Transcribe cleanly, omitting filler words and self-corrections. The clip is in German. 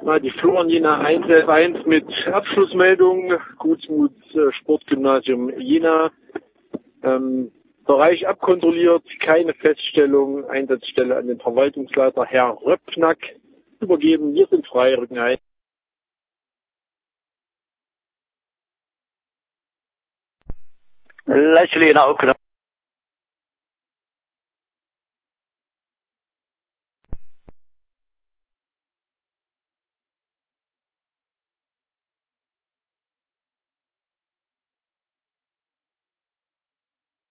Die Florian Jena 1 mit Abschlussmeldung. Gutsmuts Sportgymnasium Jena. Bereich abkontrolliert, keine Feststellung, Einsatzstelle an den Verwaltungsleiter Herr Röpfnack übergeben. Wir sind frei, rücken ein. Leitstelle Jena aufgenommen.